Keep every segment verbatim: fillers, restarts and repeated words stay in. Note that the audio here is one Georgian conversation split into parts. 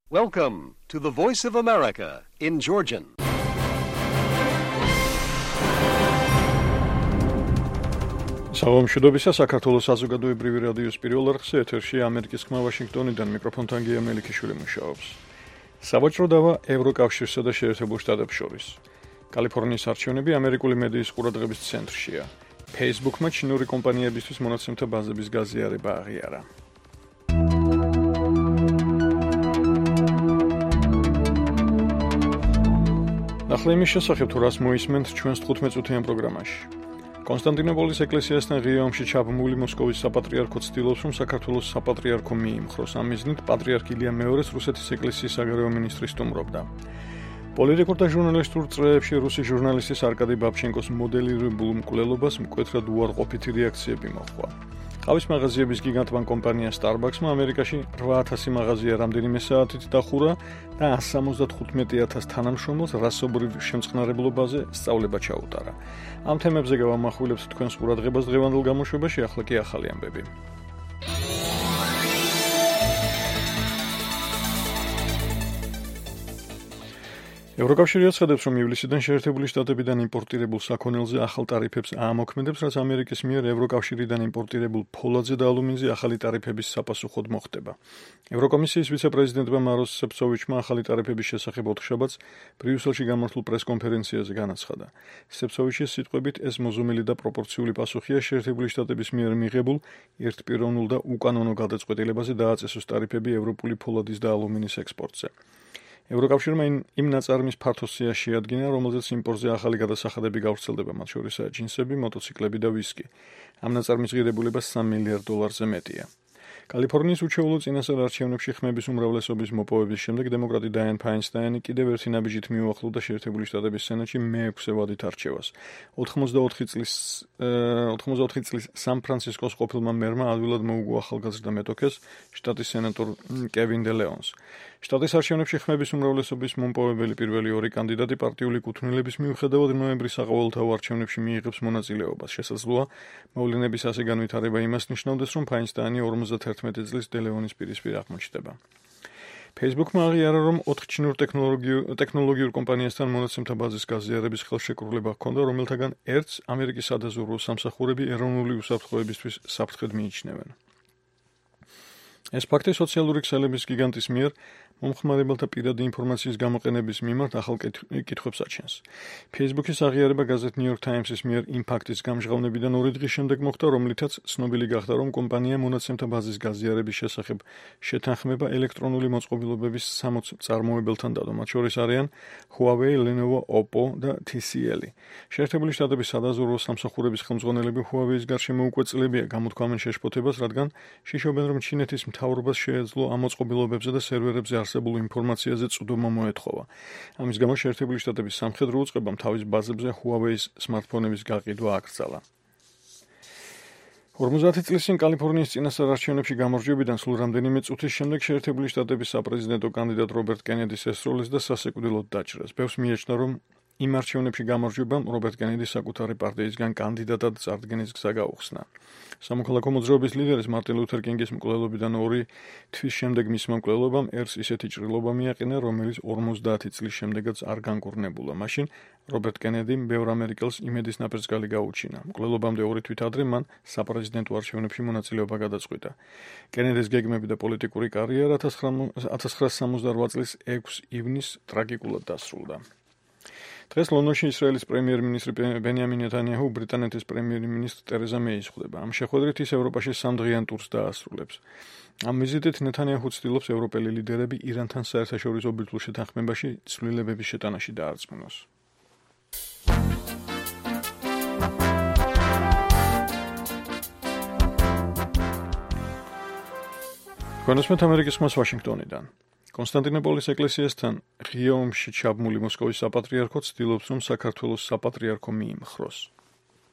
Welcome to the Voice of America in Georgian. Საღამოშობისა საქართველოს საზოგადოებრივი რადიოს პირველ არხზე ეთერში ამერიკის ხმა ვაშინგტონიდან მიკროფონთან გია მელიქიშვილი მუშაობს. სავაჭრო დავა ევროკავშირსა და შეერთებულ შტატებს შორის. კალიფორნიის არჩევნები ამერიკული მედიის ყურადღების ცენტრშია. Facebook-მა ჩინური კომპანიებისთვის მონაცემთა ბაზების გაზიარება აღიარა. ახლა იმის შესახებ თუ რას მოისმენთ ჩვენს თხუთმეტ წუთიან პროგრამაში. კონსტანტინოპოლის ეკლესიასთან ღია ომში ჩაბმული მოსკოვის საპატრიარქო ცდილობს, რომ საქართველოს საპატრიარქო მიიმხროს. ამ მიზნით პატრიარქ ილია მეორეს რუსეთის ეკლესიის საგარეო მინისტრი სტუმრობდა. პოლიტიკურ და ჟურნალისტურ წრეებში რუსი ჟურნალისტის არკადი ბაბჩენკოს მოდელირებულ მკვლელობას მკვეთრად უარყოფითი რეაქციები მოჰყვა. ყავის მაღაზიების გიგანტმა კომპანია Starbucks-მა ამერიკაში რვა ათასი მაღაზია რამდენიმე საათით დახურა და εκατს სამოცდათხუთმეტი ათას თანამშრომელს რასობრივ შემწყნარებლობაზე სწავლება ჩაუტარა. ამ თემებზე გავამახვილებთ თქვენს ყურადღებას დღევანდელ გამოშვებაში, ახლა კი ახალი ამბები. ევროკავშირი აცხადებს, რომ ივლისიდან შეერთებული შტატებიდან იმპორტირებულ საქონელზე ახალ ტარიფებს აამოქმედებს, რაც ამერიკის მიერ ევროკავშირიდან იმპორტირებულ ფოლადზე და ალუმინზე ახალი ტარიფების საპასუხოდ მოხდება. ევროკომისიის ვიცე-პრეზიდენტმა მაროს სეფცოვიჩმა ახალი ტარიფების შესახებ ოთხშაბათს ბრიუსელში გამართულ პრესკონფერენციაზე განაცხადა. სეფცოვიჩის სიტყვებით, ეს მოზუმილი და პროპორციული პასუხია შეერთებული შტატების მიერ მიღებულ ერთპიროვნულ და უკანონო გადაწყვეტილებაზე დააწესოს ტარიფები ევროპული ფოლადის და ალუმინის ექსპორტზე. ევროკავშირმა იმ ნაწარმის ფართო სიას შეადგინა, რომელზეც იმპორტზე ახალი გადასახადები გავრცელდება, მათ შორისაა ჯინსები, მოტოციკლები და ვისკი. ამ ნაწარმის ღირებულება სამი მილიარდ დოლარზე მეტია. კალიფორნიის უჩვეულო წინასწარ არჩევნებში ხმების უმრავლესობის მოპოვების შემდეგ დემოკრატი დაიან ფაინსტაინი კიდევ ერთი ნაბიჯით მიუახლოვდა შეერთებული შტატების სენატში მეექვსე ვადით არჩევას. ოცდაოთხი წლის სან-ფრანცისკოს ყოფილმა მერმა ადვილად მოუგო ახალგაზრდა მეტოქეს, შტატის სენატორ კევინ დე ლეონს. შტატის არჩევნებში ხმების უმრავლესობის მომპოვებელი პირველი ორი კანდიდატი პარტიული კუთვნილების მიუხედავად ნოემბრის საყოველთაო არჩევნებში მიიღებს მონაწილეობას. შესაძლოა, მოვლენების ასე განვითარება იმას ნიშნავდეს, რომ ფაინსტაინი ორმოცდაერთმეტი წლის დე ლეონის პირისპირ აღმოჩნდება. Facebook-მა აღიარა, რომ ოთხ ჩინურ ტექნოლოგიურ კომპანიასთან მონაცემთა ბაზის გაზიარების ხელშეკრულება ჰქონდა, რომელთაგან ერთს ამერიკის სადაზვერვო სამსახურები ეროვნული უსაფრთხოებისთვის საფრთხედ მიიჩნევენ. ეს ფაქტი სოციალური ქსელების გიგანტის მიერ მომხმარებელთა პირადი ინფორმაციის გამოყენების მიმართ ახალ კითხვებს აჩენს. Facebook-ის აღიარება გაზეთ New York Times-ის მიერ იმ ფაქტის გამჟღავნებიდან ორი დღის შემდეგ მოხდა, რომლითაც ცნობილი გახდა, რომ კომპანია მონაცემთა ბაზის გაზიარების შესახებ შეთანხმება ელექტრონული მოწყობილობების სამოც მწარმოებელთან დადო, მათ შორის არიან Huawei, Lenovo, Oppo და T C L. შეერთებული შტატების სადაზვერვო სამსახურების ხელმძღვანელები Huawei-ის გარშემო უკვე წლებია გამოთქვამენ შეშფოთებას, რადგან შიშობენ, რომ ჩინეთის მთავრობას შეეძლო ამ მოწყობილობებზე და სერვერებზე არსებულ ინფორმაციაზე წვდომა მოეთხოვა. ამის გამო შეერთებული შტატების სამხედრო უწყებამ თავის ბაზებზე Huawei-ის სმარტფონების გაყიდვა აკრძალა. ორმოცდაათი წლის წინ კალიფორნიის წინასწარ არჩევნებში გამარჯვებიდან სულ რამდენიმე წუთის შემდეგ შეერთებული შტატების საპრეზიდენტო კანდიდატ რობერტ კენედis ესწროლეს და სასიკვდილოდ დაჭრეს. ბევრს მიეჩნდა, რომ იმ არჩევნებში გამარჯვებამ რობერტ კენედის საკუთარი პარტიისგან კანდიდატად წარდგენის გზა გაუხსნა. სამოქალაქო მოძრაობის ლიდერის მარტინ ლუთერ კინგის მკვლელობიდან ორი თვის შემდეგ მისმა მკვლელობამ ერს ისეთი ჭრილობა მიაყენა, რომელიც ორმოცდაათი წლის შემდეგაც არ განკურნებულა. მაშინ რობერტ კენედიმ ბევრ ამერიკელს იმედის ნაპერწკალი გაუჩინა. მკვლელობამდე ორი თვით ადრე მან საპრეზიდენტო არჩევნებში მონაწილეობა გადაწყვიტა. კენედის გეგმები და პოლიტიკური კარიერა ათას ცხრაასი სამოცდარვა წლის ექვსი ივნისს ტრაგიკულად დასრულდა. დღეს ლონდონში ისრაელის პრემიერ-მინისტრი ბენიამინ ნეტანიაჰუ ბრიტანეთის პრემიერ-მინისტრ ტერეზა მეის ხვდება. ამ შეხვედრით ის ევროპაში სამდღიან ტურს დაასრულებს. ამ ვიზიტით ნეტანიაჰუ ცდილობს ევროპელი ლიდერები ირანთან საერთაშორისო ბირთვულ შეთანხმებაში ცვლილებების შეტანაში დაარწმუნოს. კონსტანტინოპოლის ამერიკის ხმას ვაშინგტონიდან. კონსტანტინოპოლის ეკლესიასთან ღია ომში ჩაბმული მოსკოვის საპატრიარქო ცდილობს, რომ საქართველოს საპატრიარქო მიიმხროს.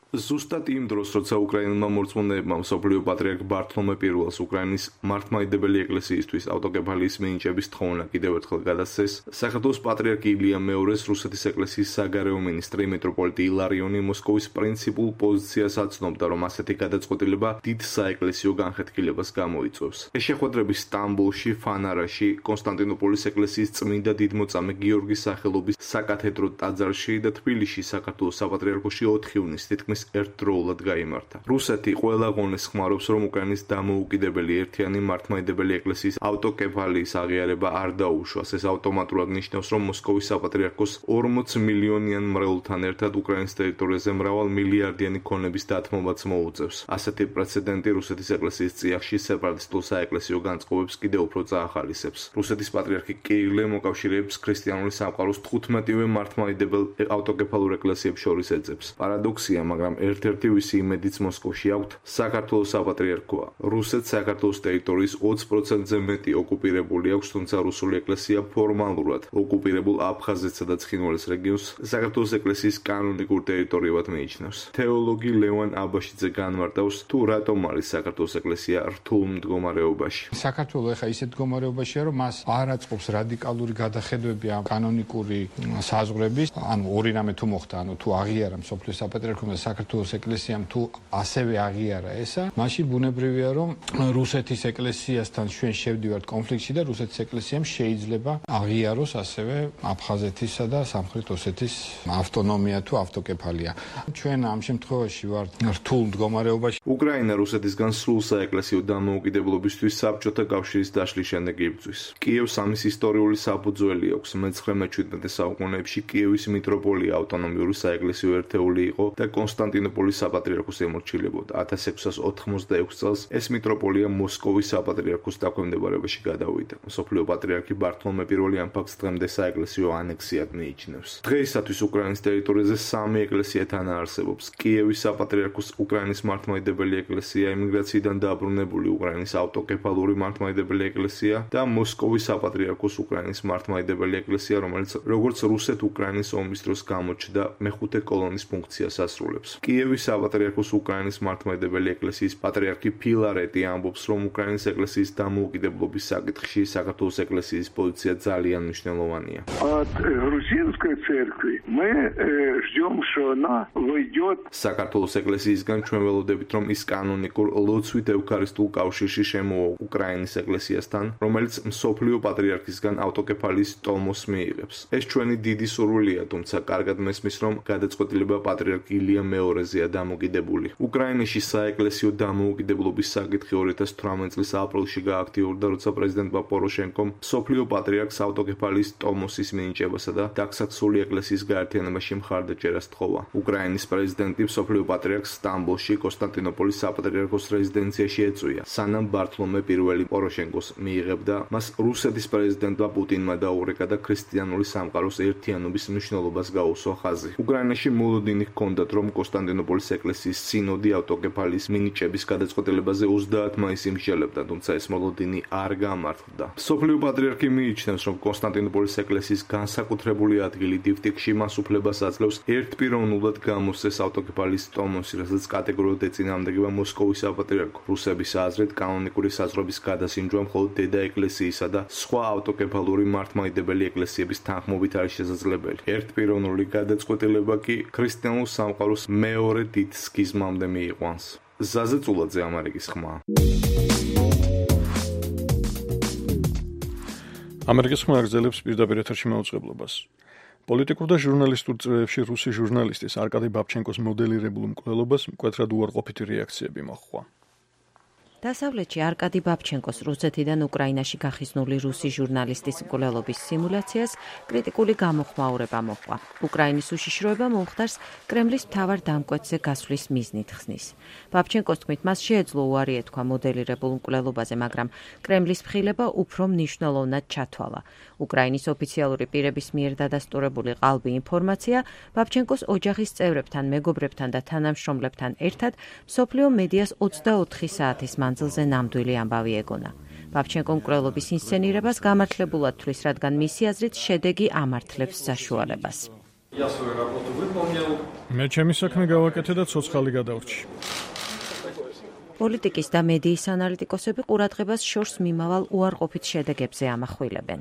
ზუსტად იმ დროს, როცა უკრაინელმა მორწმუნეებმა მსოფლიო პატრიარქ ბართლომე პირველს უკრაინის მართლმადიდებელი ეკლესიისთვის ავტოკეფალიის მინიჭების თხოვნა კიდევ ერთხელ გადასცეს, საქართველოს პატრიარქი ილია მეორეს რუსეთის ეკლესიის საგარეო მინისტრი მიტროპოლიტი ილარიონი მოსკოვის პრინციპულ პოზიციას აცნობდა, რომ ასეთი გადაწყვეტილება დიდ საეკლესიო განხეთქილებას გამოიწვევს. ეს შეხვედრები სტამბოლში, ფანარაში, კონსტანტინოპოლის ეკლესიის წმინდა დიდმოწამე გიორგის სახელობის საკათედრო ტაძარში და თბილისში საქართველოს საპატრიარქოში ოთხ ივნისს თითქმის ერთდროულად გაიმართა. რუსეთი ყველა ღონეს ხმარობს, რომ უკრაინის დამოუკიდებელი ერთიანი მართლმადიდებელი ეკლესიის ავტოკეფალიის აღიარება არ დაუშვას. ეს ავტომატურად ნიშნავს, რომ მოსკოვის საპატრიარქოს ორმოც მილიონიან მრევლთან ერთად უკრაინის ტერიტორიაზე მრავალ მილიარდიანი ქონების დათმობაც მოუწევს. ასეთი პრეცედენტი რუსეთის ეკლესიის წიაღში სეპარატისტულ საეკლესიო განწყობებს კიდევ უფრო წაახალისებს. რუსეთის პატრიარქი კირილე მოკავშირეებს ქრისტიანული სამყაროს თხუთმეტივე მართლმადიდებელ ავტოკეფალურ ეკლესიებს შორის ეძებს. პარადოქსია, მაგრამ ერთ-ერთი ვისი იმედიც მოსკოვში აქვთ საქართველოს საპატრიარქოა. რუსეთს საქართველოს ტერიტორიის ოცი პროცენტზე მეტი ოკუპირებული აქვს, თუმცა რუსული ეკლესია ფორმალურად ოკუპირებულ აფხაზეთსა და ცხინვალის რეგიონს საქართველოს ეკლესიის კანონიკურ ტერიტორიად მიიჩნევს. თეოლოგი ლევან აბაშიძე განმარტავს, თუ რატომ არის საქართველოს ეკლესია რთულ მდგომარეობაში. საქართველოს ეხა ისეთ მდგომარეობაშია, რომ მას არ აწყობს რადიკალური გადახედვები ამ კანონიკური საზღვრების, ანუ ორი რამე თუ მოხდა, ანუ თუ აღიარა მსოფლიოს საპატრიარქომ და საქართველოს ეკლესიამ თუ ასევე აღიარა ესა, მაშინ ბუნებრივია, რომ რუსეთის ეკლესიასთან ჩვენ შევდივართ კონფლიქტში და რუსეთის ეკლესიამ შეიძლება აღიაროს ასევე აფხაზეთისა და სამხრეთ ოსეთის ავტონომია თუ ავტოკეფალია. ჩვენ ამ შემთხვევაში ვართ რთულ მდგომარეობაში. უკრაინა რუსეთისგან სრულ საეკლესიო დამოუკიდებლობისთვის საბჭოთა კავშირის დაშლის შემდეგ იბრძვის. კიევს ამის ისტორიული საფუძველი აქვს. მეცხრე-მეჩვიდმეტე საუკუნეებში კიევის მიტროპოლია ავტონომიური საეკლესიო ერთეული იყო და კონსტანტინოპოლის საპატრიარქოს ემორჩილებოდა. ათას ექვსას ოთხმოცდაექვსი წელს ეს მიტროპოლია მოსკოვის საპატრიარქოს დაქვემდებარებაში გადავიდა. მსოფლიო პატრიარქი ბართლომე პირველი ამ ფაქტს დღემდე საეკლესიო ანექსიად მიიჩნევს. დღეისათვის უკრაინის ტერიტორიაზე სამი ეკლესია თანაარსებობს. კიევის საპატრიარქოს უკრაინის მართლმადიდებელი ეკლესია, ემიგრაციიდან დაბრუნებული უკრაინის ავტოკეფალური მართლმადიდებელი ეკლესია და მოსკოვის საპატრიარქოს უკრაინის მართლმადიდებელი ეკლესია, რომელიც როგორც რუსეთ-უკრაინის ომის დროს გამოჩნდა, მეხუთე კოლონის ფუნქციას ასრულებს. კიევის საპატრიარქოს უკრაინის მართლმადიდებელი ეკლესიის პატრიარქი ფილარეტი ამბობს, რომ უკრაინის ეკლესიის დამოუკიდებლობის საკითხში საქართველოს ეკლესიის პოზიცია ძალიან მნიშვნელოვანია. От грузинской церкви мы ждем, что она войдет. საქართველოს ეკლესიისგან ჩვენ ველოდებით, რომ ის კანონიკურ ლოცვით ევქარისტიულ კავშირში შემოვა უკრაინის ეკლესიასთან, რომელიც მსოფლიო პატრიარქისგან ავტოკეფალიის ტომოს მიიღებს. ეს ჩვენი დიდი სურვილია, თუმცა კარგად მესმის, რომ გადაწყვეტილება პატრიარქ ილია მეორეზეა დამოკიდებული. უკრაინაში საეკლესიო დამოუკიდებლობის საკითხი ორი ათას თვრამეტი წლის აპრილში გააქტიურდა, როცა პრეზიდენტმა პოროშენკომ მსოფლიო პატრიარქს ავტოკეფალიის ტომოსის მინიჭებასა და დაქსაქსული ეკლესიის გაერთიანებაში მხარდაჭერას თხოვა. უკრაინის პრეზიდენტი მსოფლიო პატრიარქს სტამბოლში, კონსტანტინოპოლის საპატრიარქოს რეზიდენციაში ეწვია, სანამ ბართლომე პირველი პოროშენკოს მიიღებდა, მას რუსეთის პრეზიდენტმა პუტინმა დაურეკა და ქრისტიანული სამყაროს ერთიანობის მნიშვნელობას გაუსვა ხაზი. უკრაინაში მოლოდინი ჰქონდათ, რომ კონსტანტინოპოლის ეკლესიის სინოდი ავტოკეფალიის მინიჭების გადაწყვეტილებაზე ოცდაათი მაისს იმსჯელებდა, თუმცა ეს მოლოდინი არ გამართლდა. მსოფლიო პატრიარქი მიიჩნევს, რომ კონსტანტინოპოლის ეკლესიის განსაკუთრებული ადგილი დიფტიქში მას უფლებას აძლევს ერთპიროვნულად გამოსცეს ავტოკეფალიის ტომოსი, რასაც კატეგორიულად ეწინააღმდეგება მოსკოვის საპატრიარქო. რუსების აზრით, კანონიკური საზღვრების გადასინჯვა მხოლოდ დედა ეკლესიისა და სხვა ავტოკეფალური მართლმადიდებელი ეკლესიების თანხმობით არის შესაძლებელი. ერთპიროვნული გადაწყვეტილება კი ქრისტიანულ სამყაროს მეორე დიდ სქიზმამდე მიიყვანს. ზაზე წულაძე, ამერიკის ხმა. ამერიკის ხმა აგრძელებს პირდაპირ ეთერში მაუწყებლობას. პოლიტიკურ და ჟურნალისტურ წრეებში რუსი ჟურნალისტის არკადი ბაბჩენკოს მოდელირებულ მკვლელობას მკვეთრად უარყოფითი რეაქციები მოჰყვა. დასავლეთში არკადი ბაბჩენკოს რუსეთიდან უკრაინაში გახიზნული რუსი ჟურნალისტის მკვლელობის სიმულაციას კრიტიკული გამოხმაურება მოჰყვა. უკრაინის უშიშროება მომხდარს კრემლის მთავარ დამკვეთზე გასვლის მიზნით ხსნის. ბაბჩენკოს თქმით, მას შეეძლო უარი ეთქვა მოდელირებულ მკვლელობაზე, მაგრამ კრემლის მხილება უფრო მნიშვნელოვნად ჩათვალა. უკრაინის ოფიციალური პირების მიერ დადასტურებული ყალბი ინფორმაცია ბაბჩენკოს ოჯახის წევრებთან, მეგობრებთან და თანამშრომლებთან ერთად მსოფლიო მედიას ოცდაოთხი საათის მანძილზე ნამდვილი ამბავი ეგონა. ბაბჩენკო მკვლელობის ინსცენირებას გამართლებულად თვლის, რადგან მისი აზრით შედეგი ამართლებს საშუალებას. მე ჩემი საქმე გავაკეთე და ცოცხალი გადავრჩი. პოლიტიკის და მედიის ანალიტიკოსები ყურადღებას შორს მიმავალ უარყოფით შედეგებზე ამახვილებენ.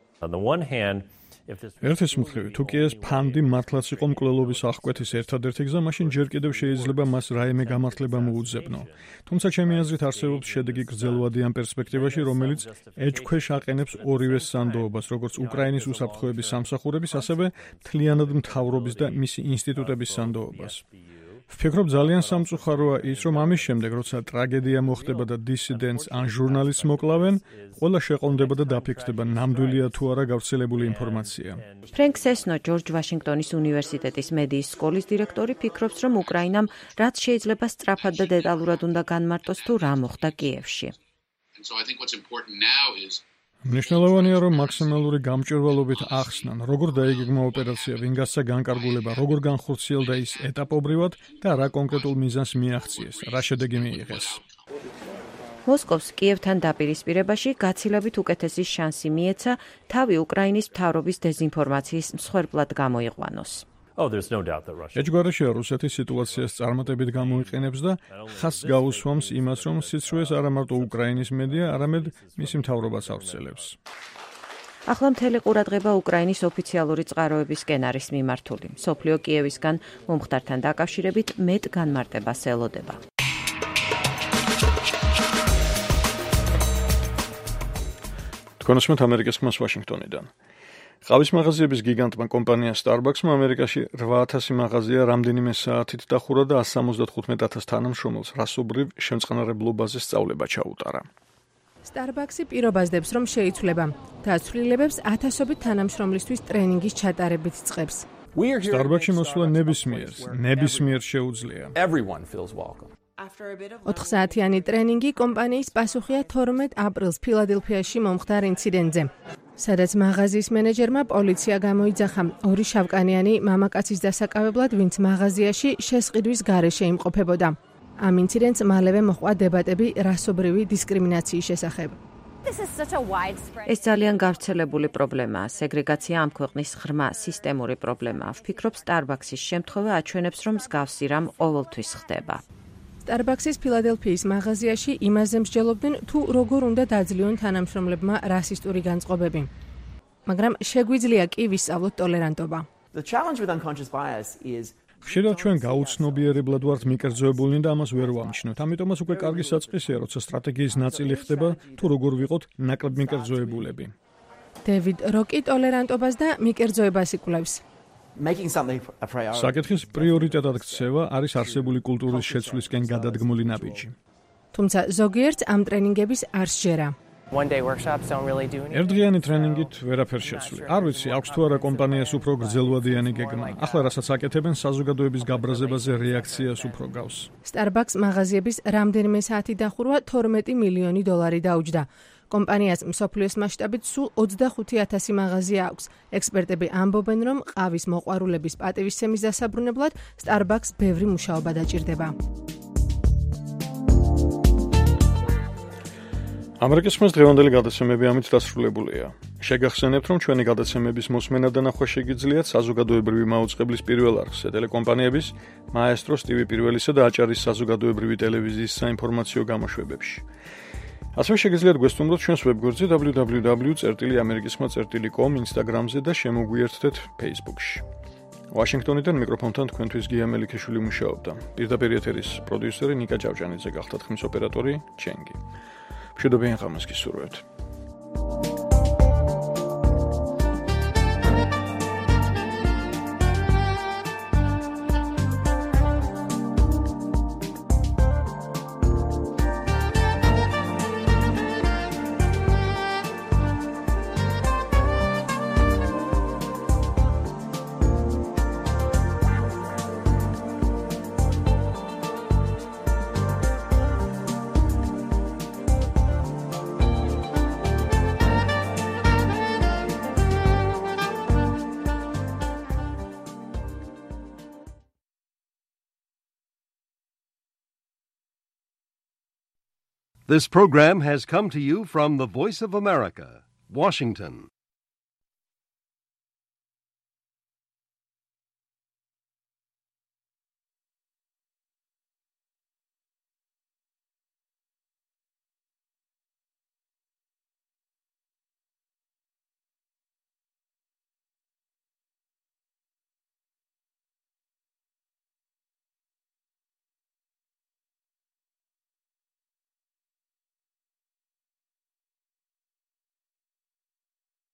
ერთის მხრივ, თუ კი ეს ფანდი მართლაც იყო მკვლელობის აღკვეთის ერთადერთი გზა, მაშინ ჯერ კიდევ შეიძლება მას რაიმე გამართლება მოუძებნო. თუმცა ჩემი აზრით არსებობს შედეგი გრძელვადი ამ პერსპექტივაში, რომელიც ეჭქვეშ აყენებს ორივე სანდოობას, როგორც უკრაინის უსაფრთხოების სამსახურების, ასევე მთლიანად მთავრობის და მისი ინსტიტუტების სანდოობას. ვფიქრობ, ძალიან სამწუხაროა ის, რომ ამის შემდეგ, როცა ტრაგედია მოხდება და დისიდენტს ან ჟურნალისტს მოკლავენ, ყველა შეყოლდება და დაფიქრდება, ნამდვილია თუ არა გავრცელებული ინფორმაცია. ფრენკ სესნო, ჯორჯ ვაშინგტონის უნივერსიტეტის მედიის სკოლის დირექტორი, ფიქრობს, რომ უკრაინამ რაც შეიძლება სწრაფად და დეტალურად უნდა განმარტოს თუ რა მოხდა კიევში. მნიშვნელოვანია, რომ მაქსიმალური გამჭვირვალობით ახსნან, როგორ დაიგეგმა ოპერაცია, ვინ გასცა განკარგულება, როგორ განხორციელდა ის ეტაპობრივად და რა კონკრეტულ მიზანს მიაღწიეს, რა შედეგი მიიღეს. მოსკოვს კიევთან დაპირისპირებაში გაცილებით უკეთესი შანსი მიეცა თავი უკრაინის მთავრობის დეზინფორმაციის მსხვერპლად გამოიყვანოს. ეჭვგარეშეა რუსეთი სიტუაციას წარმატებით გამოიყენებს და ხაზს გაუსვამს იმას, რომ სიცრუეს არა მარტო უკრაინის მედია, არამედ მისი მთავრობაც ავრცელებს. ახლა მთელი ყურადღება უკრაინის ოფიციალური წყაროებისკენ არის მიმართული. მსოფლიო კიევისგან მომხდართან დაკავშირებით მეტ განმარტებას ელოდება. თქვენ უსმენთ ამერიკის ხმას ვაშინგტონიდან. ყავის მაღაზიების გიგანტმა კომპანია Starbucks-მა ამერიკაში რვა ათასი მაღაზია რამდენიმე საათით დახურა და εκατს სამოცდათხუთმეტ ათას თანამშრომელს რასობრივ შემწყნარებლობაზე სწავლება ჩაუტარა. Starbucks-ი პირობაზდებს, რომ შეიცვლება და ცვლილებებს ათასობით თანამშრომლისთვის ტრენინგის ჩატარებით წყებს. Starbucks-ში მოსვლა ნებისმიერს, ნებისმიერს შეუძლია. ოთხ საათიანი ტრენინგი კომპანიის პასუხია თორმეტ აპრილს ფილადელფიაში მომხდარ ინციდენტზე, სადაც მაღაზიის მენეჯერმა პოლიცია გამოიძახა ორი შავკანიანი მამაკაცის დასაკავებლად, ვინც მაღაზიაში შესყიდვის გარეშე იმყოფებოდა. ამ ინციდენტს მალევე მოჰყვა დებატები რასობრივი დისკრიმინაციის შესახებ. ეს ძალიან გავრცელებული პრობლემაა. სეგრეგაცია ამ ქვეყნის ღრმა სისტემური პრობლემაა. ვფიქრობ, Starbucks-ის შემთხვევა აჩვენებს, რომ მსგავსი რამ ყოველთვის ხდება. Starbucks-ის ფილადელფიის მაღაზიაში იმაზე მსჯელობდნენ, თუ როგორ უნდა დაძლიონ თანამშრომლებმა რასისტური განწყობები. მაგრამ შეგვიძლია კი ვისწავლოთ ტოლერანტობა. ხშირად ჩვენ გაუცნობიერებლად ვართ მიკერძოებულნი და ამას ვერ ვამჩნევთ. ამიტომაც უკვე კარგი საწყისია, როცა სტრატეგიის ნაწილი ხდება, თუ როგორ ვიყოთ ნაკლებ მიკერძოებულები. დევიდ როკი ტოლერანტობას და მიკერძოებას იკვლევს. საკითხის პრიორიტეტად ქცევა არის არსებული კულტურის შეცვლისკენ გადადგმული ნაბიჯი. თუმცა ზოგიერთს ამ ტრენინგების არ სჯერა. ერთდღიანი ტრენინგით ვერაფერს შეცვლი. არ ვიცი, აქვს თუ არა კომპანიას უფრო გრძელვადიანი გეგმა. ახლა რასაც აკეთებენ, საზოგადოების გაბრაზებაზე რეაქციას უფრო გავს. Starbucks მაღაზიების რამდენიმე საათი დახურვა თორმეტი მილიონი დოლარი დაუჯდა. კომპანიას მსოფლიოს მასშტაბით სულ ოცდახუთი ათასი მაღაზია აქვს. ექსპერტები ამბობენ, რომ ყავის მოყვარულების პატივისცემის დასაბრუნებლად Starbucks ბევრი მუშაობა დაჭირდება. ამერიკის ხმის დღევანდელი გადაცემები ამით დასრულებულია. შეგახსენებთ, რომ ჩვენი გადაცემების მოსმენა და ნახვა შეგიძლიათ საზოგადოებრივი მაუწყებლის პირველ არხზე, ტელეკომპანიების მაესტროს ტივი პირველისა და აჭარის საზოგადოებრივი ტელევიზიის საინფორმაციო გამოშვებებში. ასევე შეგიძლიათ გვესტუმროთ ჩვენს ვებგვერდზე დაბლიუ დაბლიუ დაბლიუ წერტილი ამერიკის ხმა წერტილი კომ ინსტაგრამზე და შემოგვიერთდეთ Facebook-ში. ვაშინგტონიდან მიკროფონთან თქვენთვის გია მელიქიშვილი მუშაობდა. პირდაპირ ეთერის პროდიუსერი ნიკა ჭავჭანიძე გახდა ხმის ოპერატორი ჩენგი. მშვიდობიან ღამეს გისურვებთ. This program has come to you from the Voice of America, Washington.